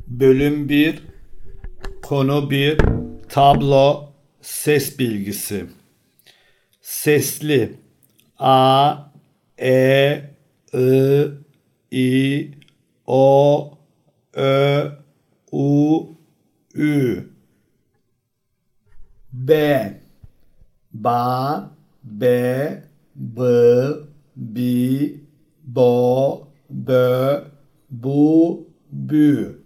Bölüm 1, Konu 1, Tablo, Ses bilgisi. Sesli A, E, I, I, O, Ö, U, Ü. B, Ba, Be, Bı, Bi, Bo, Bö, Bu, Bü.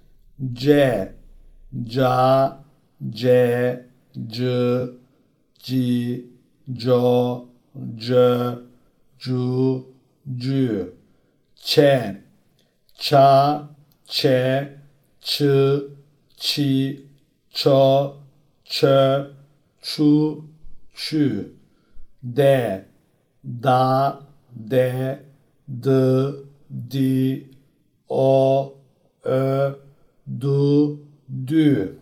C, Ca, Ce, C, Ci, Co, Cö, Cu, Cü. Ç, Ça, Çe, Çı, Çi, Ço, Çö, Çu, Çü. D, Da, De, D, Di, O, Ö, Du, Dü.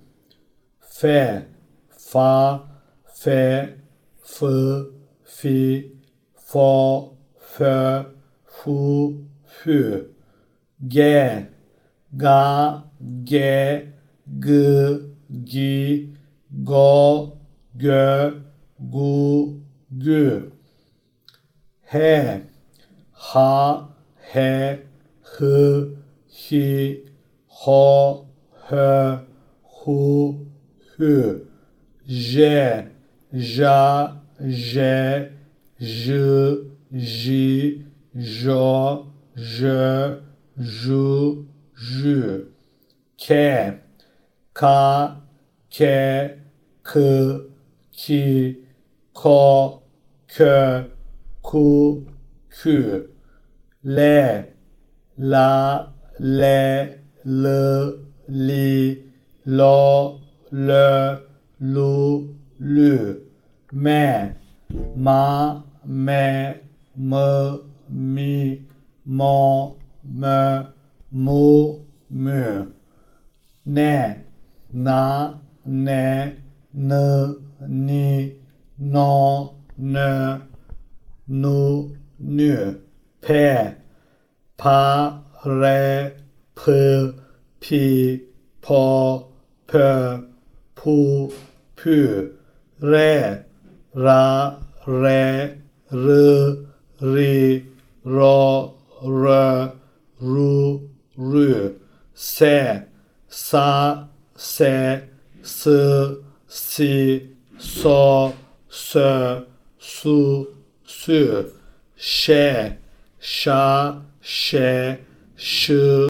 F, Fa, Fe, Fı, Fi, Fo, Fö, Fu, Fü. G, Ga, Ge, Gı, Gi, Go, Gö, Gu, Gü. H, Ha, He, Hı, Hi, Ho, Hö, Hu, Hü. J, Ja, Je, J, Ji, Jo, Jö, Ju, Jü. K, Ka, Ke, Kı, Ki, Ko, Kö, Ku, Kü. L, La, Le, L, Li, Lo, Lö, Lu, Lü. M, Ma, Me, Mı, Mi, Mo, Mö, Mu, Mü. N, Na, Ne, N, Ni, No, Nö, Nu, Nü. P, Pa, Re, Pı, Pi, Po, Pö, Pu, Pü. Re, Ra, Re, Rı, Ri, Ro, Rö, Ru, Rü. S, Sa, Se, Sı, Si, So, Sö, Su, Sü. Ş, Şa, Şe, Şı,